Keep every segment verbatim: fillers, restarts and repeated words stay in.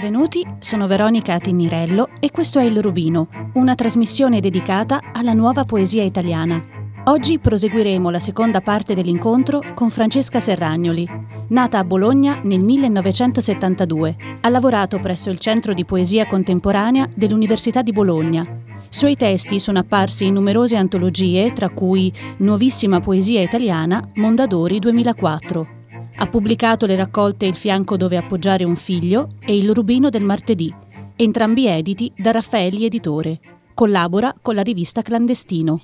Benvenuti, sono Veronica Tinnirello e questo è Il Rubino, una trasmissione dedicata alla nuova poesia italiana. Oggi proseguiremo la seconda parte dell'incontro con Francesca Serragnoli. Nata a Bologna nel millenovecentosettantadue, ha lavorato presso il Centro di Poesia Contemporanea dell'Università di Bologna. Suoi testi sono apparsi in numerose antologie, tra cui Nuovissima poesia italiana, Mondadori duemilaquattro. Ha pubblicato le raccolte Il fianco dove appoggiare un figlio e Il Rubino del martedì, entrambi editi da Raffaelli Editore. Collabora con la rivista Clandestino.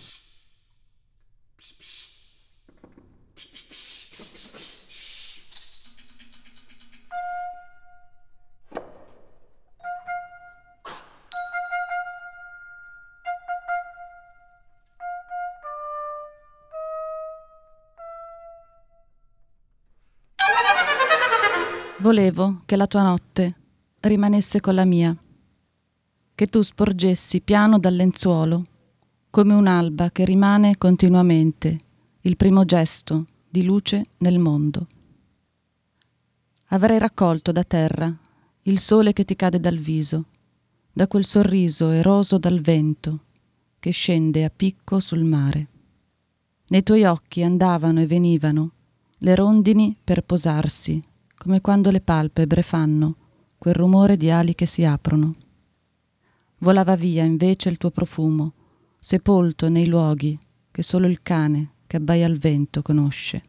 Volevo che la tua notte rimanesse con la mia, che tu sporgessi piano dal lenzuolo, come un'alba che rimane continuamente, il primo gesto di luce nel mondo. Avrei raccolto da terra il sole che ti cade dal viso, da quel sorriso eroso dal vento che scende a picco sul mare. Nei tuoi occhi andavano e venivano le rondini per posarsi, come quando le palpebre fanno quel rumore di ali che si aprono. Volava via invece il tuo profumo, sepolto nei luoghi che solo il cane che abbaia al vento conosce.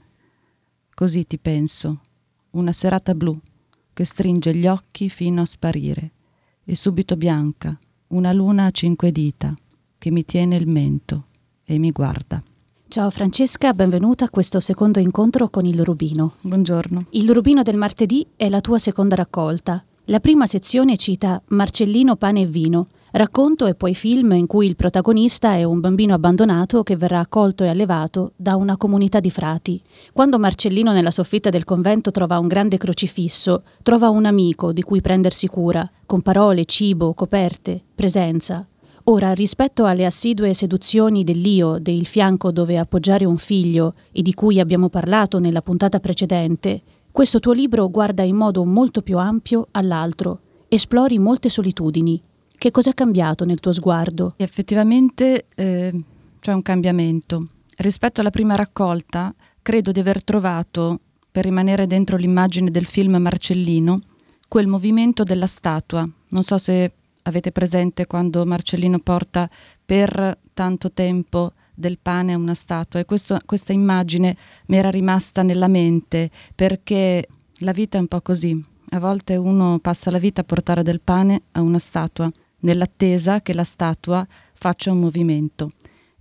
Così ti penso, una serata blu che stringe gli occhi fino a sparire, e subito bianca, una luna a cinque dita che mi tiene il mento e mi guarda. Ciao Francesca, benvenuta a questo secondo incontro con Il Rubino. Buongiorno. Il Rubino del martedì è la tua seconda raccolta. La prima sezione cita Marcellino, pane e vino, racconto e poi film in cui il protagonista è un bambino abbandonato che verrà accolto e allevato da una comunità di frati. Quando Marcellino nella soffitta del convento trova un grande crocifisso, trova un amico di cui prendersi cura, con parole, cibo, coperte, presenza. Ora, rispetto alle assidue seduzioni dell'io, del fianco dove appoggiare un figlio e di cui abbiamo parlato nella puntata precedente, questo tuo libro guarda in modo molto più ampio all'altro, esplori molte solitudini. Che cosa è cambiato nel tuo sguardo? Effettivamente eh, c'è un cambiamento. Rispetto alla prima raccolta, credo di aver trovato, per rimanere dentro l'immagine del film Marcellino, quel movimento della statua. Non so se avete presente quando Marcellino porta per tanto tempo del pane a una statua, e questo, questa immagine mi era rimasta nella mente, perché la vita è un po' così. A volte uno passa la vita a portare del pane a una statua, nell'attesa che la statua faccia un movimento.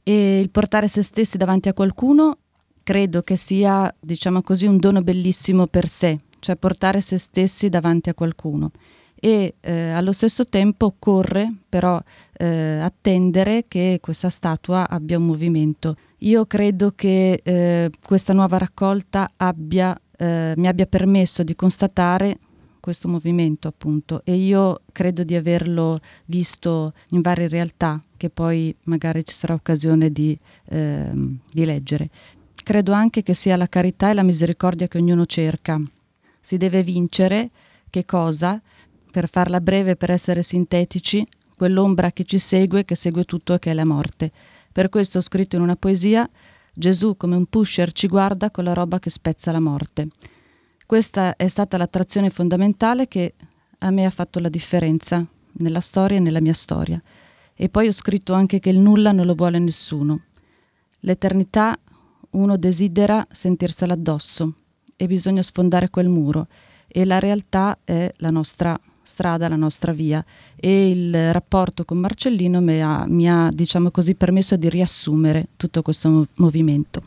E il portare se stessi davanti a qualcuno credo che sia, diciamo così, un dono bellissimo per sé, cioè portare se stessi davanti a qualcuno. E eh, allo stesso tempo occorre però eh, attendere che questa statua abbia un movimento. Io credo che eh, questa nuova raccolta abbia, eh, mi abbia permesso di constatare questo movimento, appunto, e io credo di averlo visto in varie realtà che poi magari ci sarà occasione di, eh, di leggere. Credo anche che sia la carità e la misericordia che ognuno cerca. Si deve vincere che cosa? Per farla breve, per essere sintetici, quell'ombra che ci segue, che segue tutto e che è la morte. Per questo ho scritto in una poesia: Gesù come un pusher ci guarda con la roba che spezza la morte. Questa è stata l'attrazione fondamentale che a me ha fatto la differenza nella storia e nella mia storia. E poi ho scritto anche che il nulla non lo vuole nessuno. L'eternità uno desidera sentirsela addosso e bisogna sfondare quel muro, e la realtà è la nostra strada, la nostra via, e il rapporto con Marcellino mi ha, mi ha diciamo così, permesso di riassumere tutto questo mov- movimento.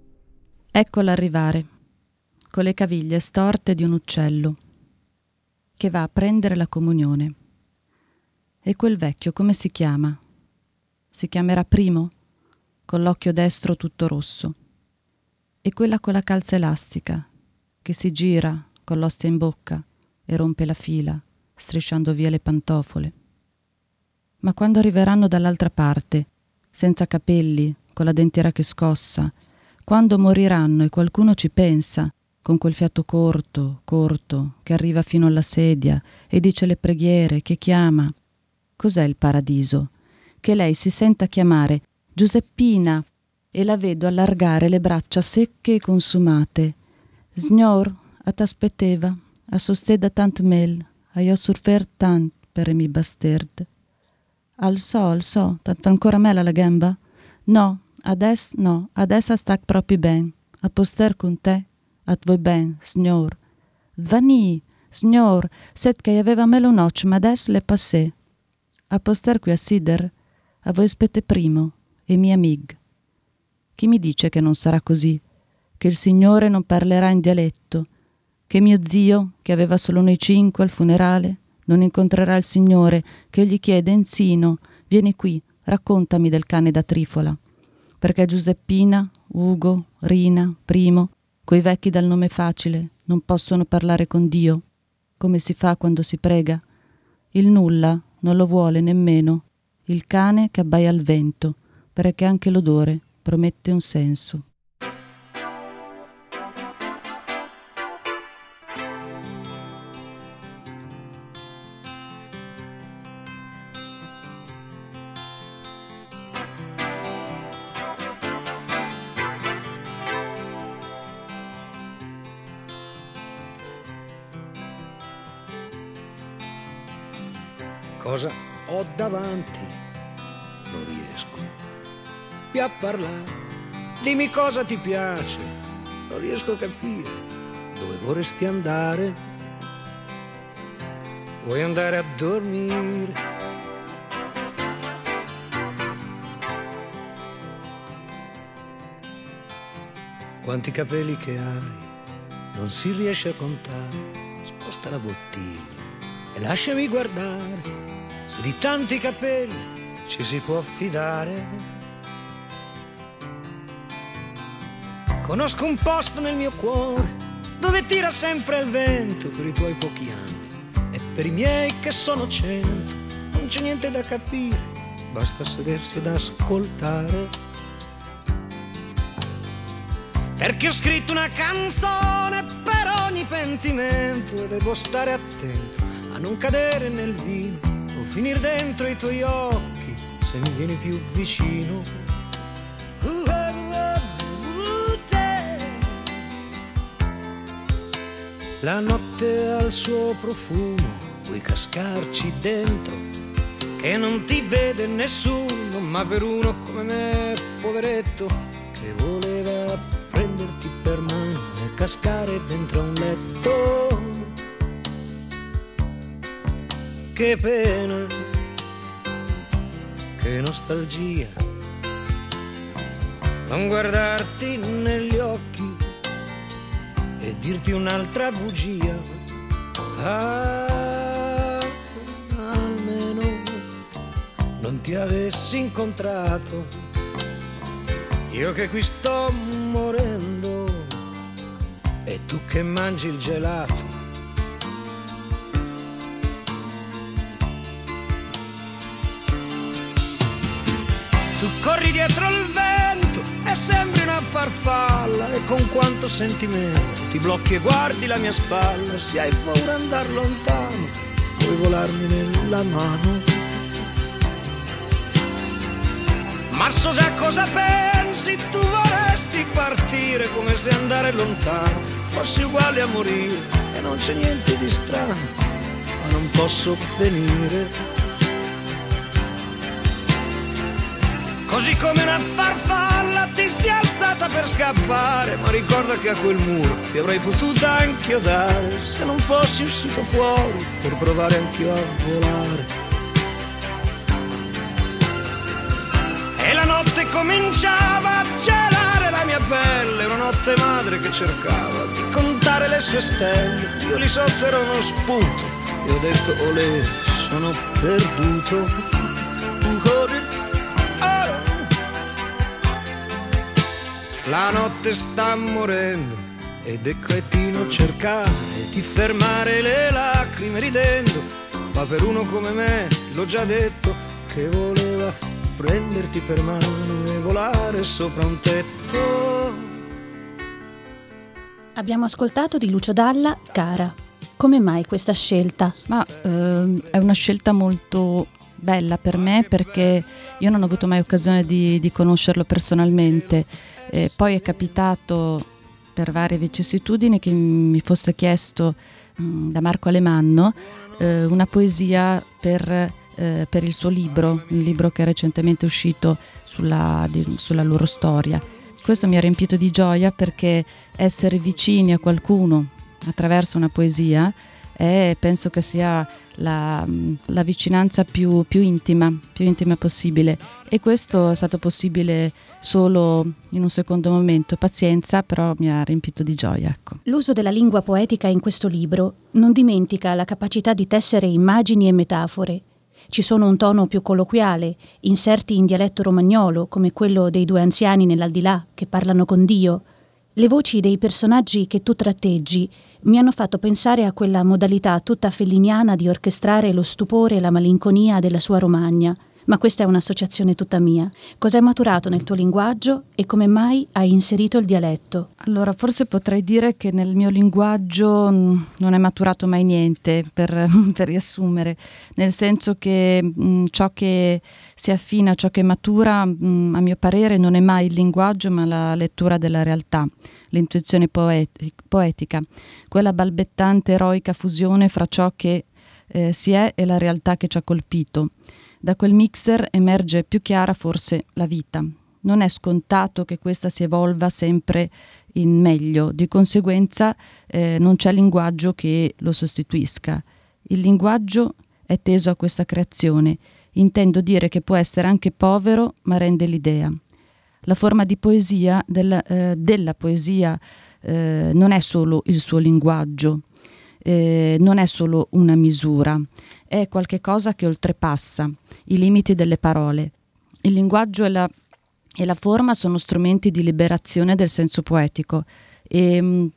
Eccola arrivare, con le caviglie storte di un uccello. che va a prendere la comunione. E quel vecchio come si chiama? Si chiamerà Primo, con l'occhio destro tutto rosso. E quella con la calza elastica, che si gira con l'ostia in bocca e rompe la fila, strisciando via le pantofole. Ma quando arriveranno dall'altra parte, senza capelli, con la dentiera che scossa, quando moriranno e qualcuno ci pensa, con quel fiato corto, corto, che arriva fino alla sedia e dice le preghiere, che chiama. Cos'è il paradiso? Che lei si senta chiamare Giuseppina e la vedo allargare le braccia secche e consumate. Signor, a t'aspetteva, a sosteda tant mel, a io surfer tant per mi bastard. Al so, al so, tant ancora mela la gamba? No, adesso no, adesso sta proprio ben, a poster con te. At voi ben, signor. Zvani, signor, set che aveva melo noce, ma adesso le passé. A poster qui a Sider, a voi spette primo, e mia amig. Chi mi dice che non sarà così? Che il Signore non parlerà in dialetto? Che mio zio, che aveva solo noi cinque al funerale, non incontrerà il Signore, che gli chiede Enzino, vieni qui, raccontami del cane da trifola. Perché Giuseppina, Ugo, Rina, Primo, quei vecchi dal nome facile, non possono parlare con Dio, come si fa quando si prega. Il nulla non lo vuole nemmeno, il cane che abbaia al vento, perché anche l'odore promette un senso. Cosa ho davanti? Non riesco più a parlare. Dimmi cosa ti piace. Non riesco a capire dove vorresti andare. Vuoi andare a dormire? Quanti capelli che hai non si riesce a contare. Sposta la bottiglia e lasciami guardare. Se di tanti capelli ci si può fidare. Conosco un posto nel mio cuore dove tira sempre il vento per i tuoi pochi anni e per i miei che sono cento. Non c'è niente da capire, basta sedersi ad ascoltare. Perché ho scritto una canzone per ogni pentimento e devo stare attento a non cadere nel vino o finir dentro i tuoi occhi se mi vieni più vicino. Uh, uh, uh, uh, la notte ha il suo profumo, vuoi cascarci dentro che non ti vede nessuno, ma per uno come me, poveretto, che voleva prenderti per mano e cascare dentro un letto. Che pena, che nostalgia, non guardarti negli occhi e dirti un'altra bugia. Ah, almeno non ti avessi incontrato, io che qui sto morendo e tu che mangi il gelato. Tu corri dietro il vento e sembri una farfalla e con quanto sentimento ti blocchi e guardi la mia spalla. Se hai paura di andar lontano, puoi volarmi nella mano. Ma so già cosa pensi, tu vorresti partire come se andare lontano fossi uguale a morire e non c'è niente di strano, ma non posso venire. Così come una farfalla ti sei alzata per scappare, ma ricorda che a quel muro ti avrei potuta inchiodare se non fossi uscito fuori per provare anch'io a volare. E la notte cominciava a gelare la mia pelle, una notte madre che cercava di contare le sue stelle. Io lì sotto ero uno spunto e ho detto olè, sono perduto. La notte sta morendo ed è cretino cercare di fermare le lacrime ridendo, ma per uno come me, l'ho già detto, che voleva prenderti per mano e volare sopra un tetto. Abbiamo ascoltato di Lucio Dalla, Cara. Come mai questa scelta? Ma ehm, è una scelta molto bella per me, perché io non ho avuto mai occasione di, di conoscerlo personalmente. E poi è capitato per varie vicissitudini che mi fosse chiesto mh, da Marco Alemanno eh, una poesia per, eh, per il suo libro, il libro che è recentemente uscito sulla, di, sulla loro storia. Questo mi ha riempito di gioia, perché essere vicini a qualcuno attraverso una poesia è, penso che sia la, la vicinanza più, più intima, più intima possibile, e questo è stato possibile solo in un secondo momento. Pazienza, però mi ha riempito di gioia, ecco. L'uso della lingua poetica in questo libro non dimentica la capacità di tessere immagini e metafore. Ci sono un tono più colloquiale, inserti in dialetto romagnolo, come quello dei due anziani nell'aldilà che parlano con Dio. Le voci dei personaggi che tu tratteggi mi hanno fatto pensare a quella modalità tutta felliniana di orchestrare lo stupore e la malinconia della sua Romagna. Ma questa è un'associazione tutta mia. Cosa è maturato nel tuo linguaggio e come mai hai inserito il dialetto? Allora, forse potrei dire che nel mio linguaggio non è maturato mai niente, per, per riassumere, nel senso che mh, ciò che si affina, ciò che matura, mh, a mio parere, non è mai il linguaggio, ma la lettura della realtà, l'intuizione poeti- poetica, quella balbettante, eroica fusione fra ciò che eh, si è e la realtà che ci ha colpito. Da quel mixer emerge più chiara forse la vita. Non è scontato che questa si evolva sempre in meglio, di conseguenza eh, non c'è linguaggio che lo sostituisca. Il linguaggio è teso a questa creazione. Intendo dire che può essere anche povero, ma rende l'idea. La forma di poesia, della, eh, della poesia, eh, non è solo il suo linguaggio, eh, non è solo una misura, è qualche cosa che oltrepassa i limiti delle parole. Il linguaggio e la, e la forma sono strumenti di liberazione del senso poetico, e mh,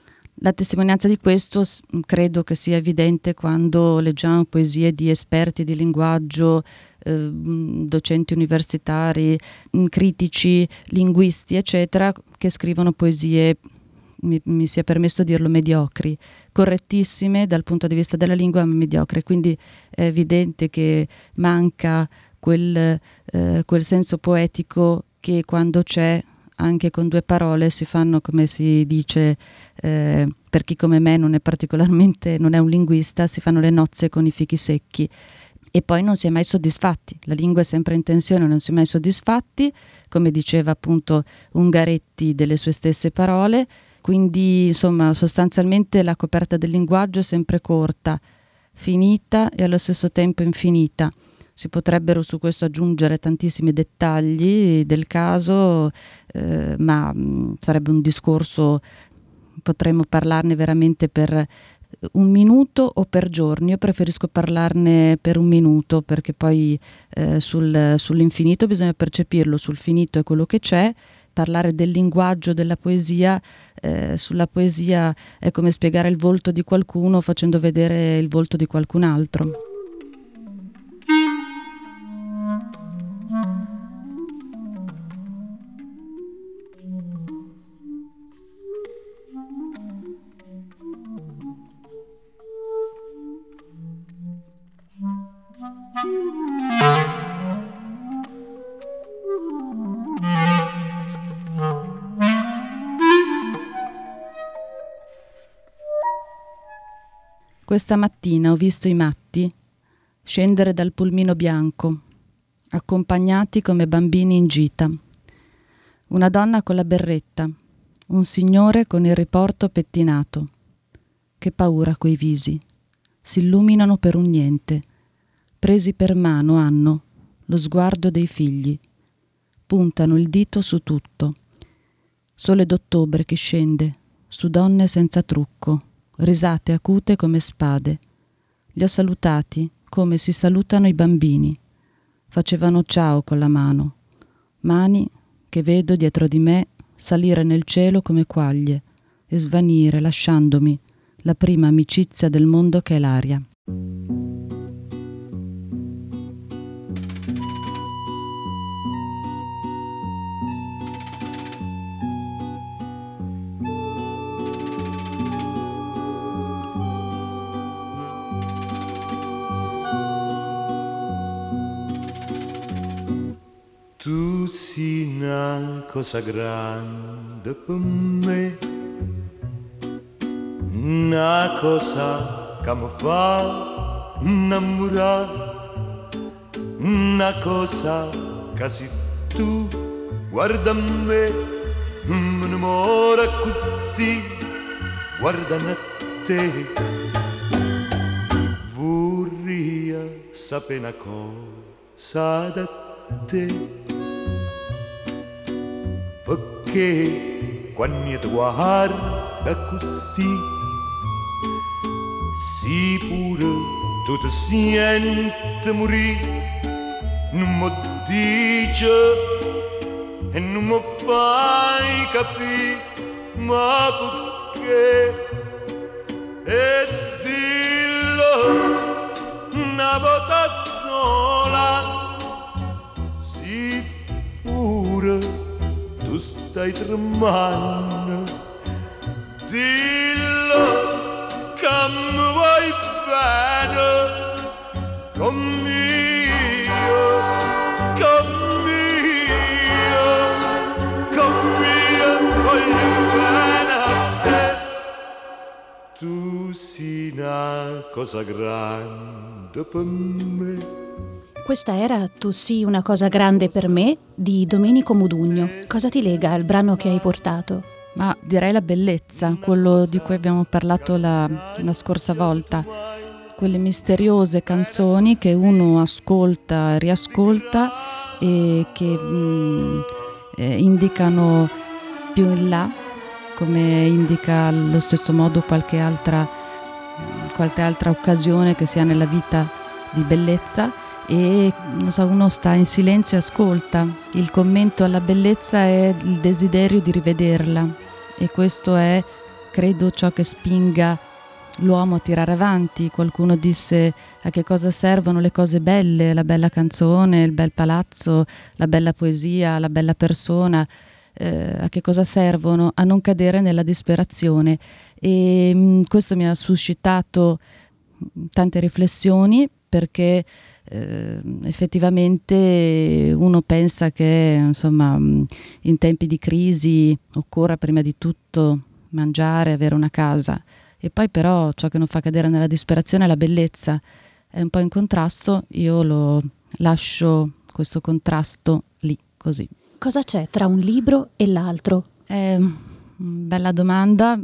la testimonianza di questo s- credo che sia evidente quando leggiamo poesie di esperti di linguaggio, eh, docenti universitari, mh, critici, linguisti, eccetera, che scrivono poesie, mi, mi sia permesso dirlo, mediocri, correttissime dal punto di vista della lingua, ma mediocre. Quindi è evidente che manca quel, eh, quel senso poetico che quando c'è, anche con due parole, si fanno, come si dice, eh, per chi come me non è particolarmente, non è un linguista, si fanno le nozze con i fichi secchi. E poi non si è mai soddisfatti, la lingua è sempre in tensione, non si è mai soddisfatti, come diceva appunto Ungaretti delle sue stesse parole. Quindi insomma sostanzialmente la coperta del linguaggio è sempre corta, finita e allo stesso tempo infinita. Si potrebbero su questo aggiungere tantissimi dettagli del caso, eh, ma mh, sarebbe un discorso, potremmo parlarne veramente per un minuto o per giorni. Io preferisco parlarne per un minuto, perché poi eh, sul, sull'infinito bisogna percepirlo, sul finito è quello che c'è. Parlare del linguaggio, della poesia, eh, sulla poesia è come spiegare il volto di qualcuno facendo vedere il volto di qualcun altro. Questa mattina ho visto i matti scendere dal pulmino bianco, accompagnati come bambini in gita. Una donna con la berretta, un signore con il riporto pettinato. Che paura quei visi, si illuminano per un niente, presi per mano hanno lo sguardo dei figli, puntano il dito su tutto. Sole d'ottobre che scende, su donne senza trucco, risate acute come spade. Li ho salutati come si salutano i bambini. Facevano ciao con la mano, mani che vedo dietro di me salire nel cielo come quaglie e svanire lasciandomi la prima amicizia del mondo che è l'aria. Tu sei una cosa grande per me, una cosa che mi fa innamorare, una cosa che se tu guarda me, mi innamora così, guardando a te. Vorrei sapere una cosa da te, perché quando ti guarda così, si pure tu ti senti morire, non mi dici e non mi fai capire, ma perché? E dillo una volta sola, si pure tu stai tremando, dillo che mi vuoi bene, con mio, con mio, con mio, voglio bene a te. Tu sei una cosa grande per me. Questa era Tu sii una cosa grande per me di Domenico Modugno. Cosa ti lega al brano che hai portato? Ma direi la bellezza, quello di cui abbiamo parlato la, la scorsa volta. Quelle misteriose canzoni che uno ascolta e riascolta e che mh, eh, indicano più in là, come indica allo stesso modo qualche altra, qualche altra occasione che sia nella vita di bellezza. E non so, uno sta in silenzio e ascolta. Il commento alla bellezza è il desiderio di rivederla, e questo è, credo, ciò che spinga l'uomo a tirare avanti. Qualcuno disse: a che cosa servono le cose belle, la bella canzone, il bel palazzo, la bella poesia, la bella persona, eh, a che cosa servono? A non cadere nella disperazione. E mh, questo mi ha suscitato tante riflessioni, perché Eh, effettivamente uno pensa che, insomma, in tempi di crisi occorra prima di tutto mangiare, avere una casa, e poi però ciò che non fa cadere nella disperazione è la bellezza. È un po' in contrasto, io lo lascio questo contrasto lì, così. Cosa c'è tra un libro e l'altro? È una bella domanda.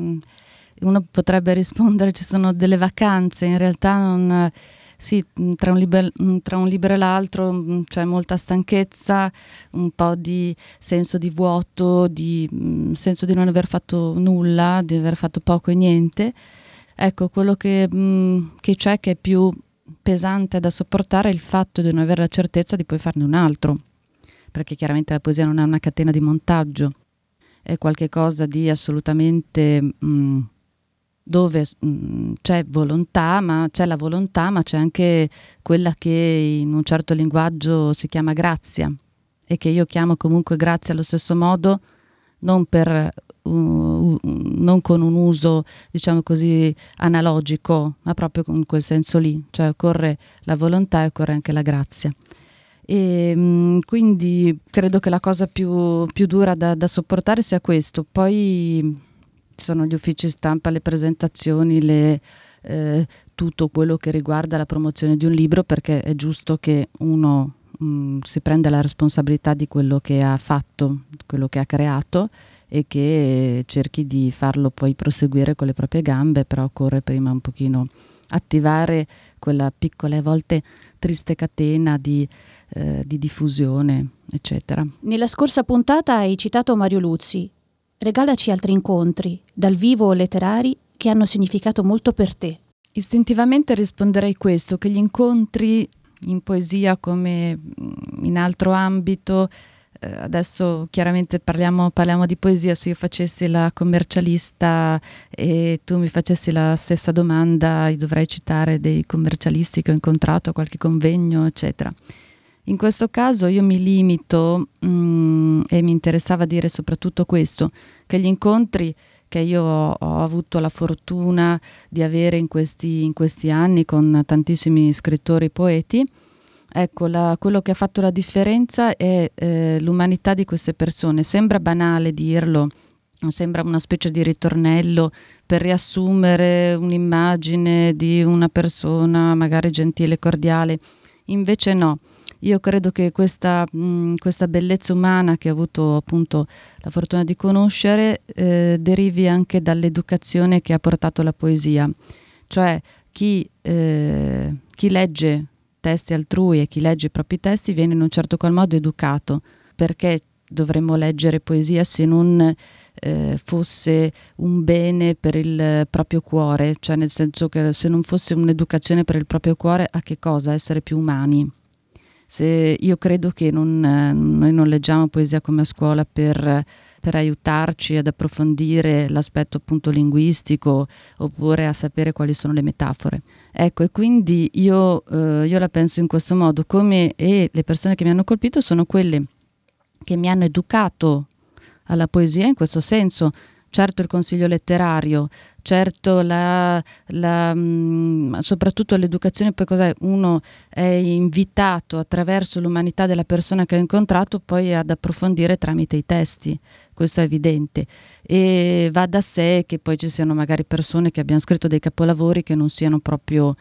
Uno potrebbe rispondere: ci sono delle vacanze. In realtà non... Sì, tra un, libro, tra un libro e l'altro c'è molta stanchezza, un po' di senso di vuoto, di mh, senso di non aver fatto nulla, di aver fatto poco e niente. Ecco, quello che, mh, che c'è, che è più pesante da sopportare, è il fatto di non avere la certezza di poi farne un altro, perché chiaramente la poesia non è una catena di montaggio, è qualcosa di assolutamente... Mh, dove mh, c'è volontà, ma c'è la volontà, ma c'è anche quella che in un certo linguaggio si chiama grazia, e che io chiamo comunque grazia allo stesso modo, non per uh, uh, non con un uso, diciamo così, analogico, ma proprio in quel senso lì, cioè occorre la volontà e occorre anche la grazia. E mh, quindi credo che la cosa più, più dura da, da sopportare sia questo. Poi sono gli uffici stampa, le presentazioni, le, eh, tutto quello che riguarda la promozione di un libro, perché è giusto che uno mh, si prenda la responsabilità di quello che ha fatto, quello che ha creato, e che cerchi di farlo poi proseguire con le proprie gambe, però occorre prima un pochino attivare quella piccola e a volte triste catena di, eh, di diffusione, eccetera. Nella scorsa puntata hai citato Mario Luzzi. Regalaci altri incontri, dal vivo o letterari, che hanno significato molto per te. Istintivamente risponderei questo, che gli incontri in poesia come in altro ambito, eh, adesso chiaramente parliamo, parliamo di poesia, se io facessi la commercialista e tu mi facessi la stessa domanda, io dovrei citare dei commercialisti che ho incontrato a qualche convegno, eccetera. In questo caso io mi limito mh, e mi interessava dire soprattutto questo, che gli incontri che io ho, ho avuto la fortuna di avere in questi, in questi anni con tantissimi scrittori poeti, ecco, la, quello che ha fatto la differenza è eh, l'umanità di queste persone. Sembra banale dirlo, sembra una specie di ritornello per riassumere un'immagine di una persona magari gentile e cordiale, invece no. Io credo che questa, mh, questa bellezza umana che ho avuto appunto la fortuna di conoscere eh, derivi anche dall'educazione che ha portato la poesia. Cioè chi, eh, chi legge testi altrui e chi legge i propri testi viene in un certo qual modo educato. Perché dovremmo leggere poesia se non eh, fosse un bene per il proprio cuore? Cioè nel senso che se non fosse un'educazione per il proprio cuore, a che cosa? Essere più umani. Se io credo che non, eh, noi non leggiamo poesia come a scuola per, per aiutarci ad approfondire l'aspetto appunto linguistico oppure a sapere quali sono le metafore. Ecco, e quindi io, eh, io la penso in questo modo, come e le persone che mi hanno colpito sono quelle che mi hanno educato alla poesia in questo senso. Certo il consiglio letterario, certo la, la, mh, soprattutto l'educazione, poi cos'è? Uno è invitato attraverso l'umanità della persona che ha incontrato poi ad approfondire tramite i testi, questo è evidente, e va da sé che poi ci siano magari persone che abbiano scritto dei capolavori che non siano proprio,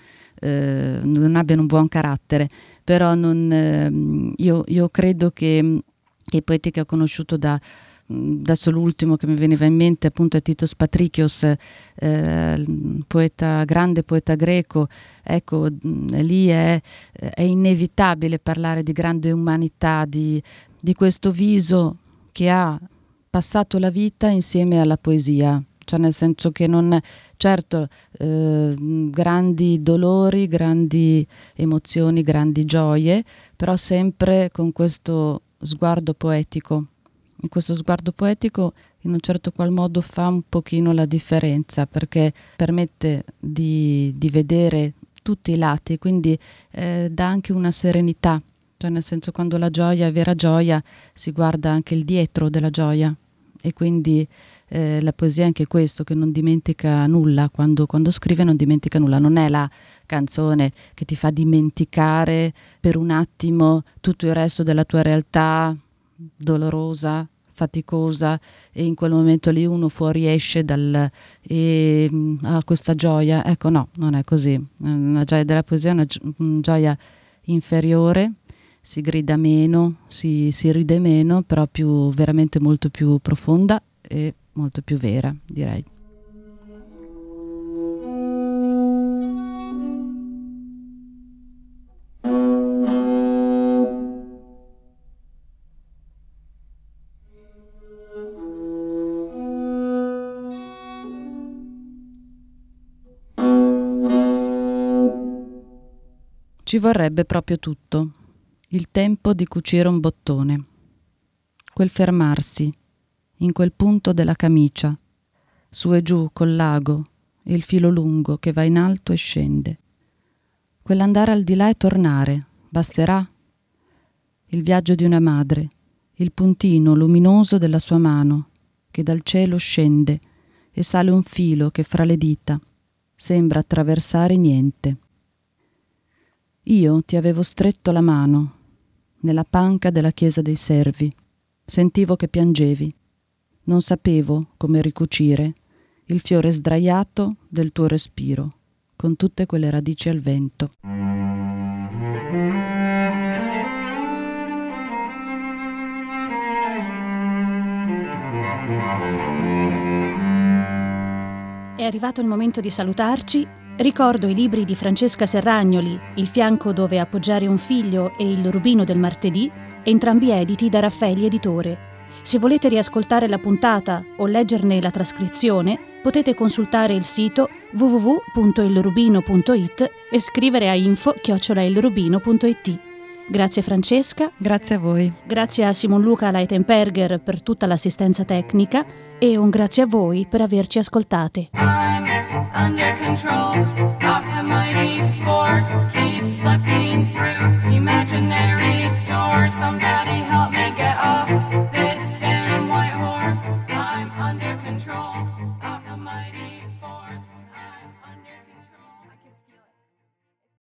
eh, non abbiano un buon carattere, però non, eh, io, io credo che, che i poeti che ho conosciuto da adesso l'ultimo che mi veniva in mente appunto è Titos Patrikios, eh, poeta, grande poeta greco. Ecco, lì è, è inevitabile parlare di grande umanità, di, di questo viso che ha passato la vita insieme alla poesia, cioè nel senso che non, certo, eh, grandi dolori, grandi emozioni, grandi gioie, però sempre con questo sguardo poetico. In questo sguardo poetico in un certo qual modo fa un pochino la differenza, perché permette di, di vedere tutti i lati, quindi eh, dà anche una serenità, cioè nel senso quando la gioia è vera gioia si guarda anche il dietro della gioia e quindi eh, la poesia è anche questo, che non dimentica nulla, quando, quando scrive non dimentica nulla, non è la canzone che ti fa dimenticare per un attimo tutto il resto della tua realtà dolorosa, faticosa, e in quel momento lì uno fuoriesce dal e ha ah, questa gioia. Ecco, no, non è così. La gioia della poesia è una, gi- una gioia inferiore, si grida meno, si, si ride meno, però più veramente molto più profonda e molto più vera, direi. Ci vorrebbe proprio tutto, il tempo di cucire un bottone, quel fermarsi, in quel punto della camicia, su e giù col lago e il filo lungo che va in alto e scende, quell'andare al di là e tornare, basterà? Il viaggio di una madre, il puntino luminoso della sua mano, che dal cielo scende e sale un filo che fra le dita sembra attraversare niente. Io ti avevo stretto la mano, nella panca della chiesa dei servi. Sentivo che piangevi. Non sapevo come ricucire il fiore sdraiato del tuo respiro, con tutte quelle radici al vento. È arrivato il momento di salutarci. Ricordo i libri di Francesca Serragnoli, Il fianco dove appoggiare un figlio e Il rubino del martedì, entrambi editi da Raffaelli Editore. Se volete riascoltare la puntata o leggerne la trascrizione, potete consultare il sito w w w punto ilrubino punto i t e scrivere a info chiocciola ilrubino punto i t. Grazie Francesca. Grazie a voi. Grazie a Simon Luca Leitenberger per tutta l'assistenza tecnica e un grazie a voi per averci ascoltate. I'm under control of the mighty force, keep slipping through imaginary doors. Sometimes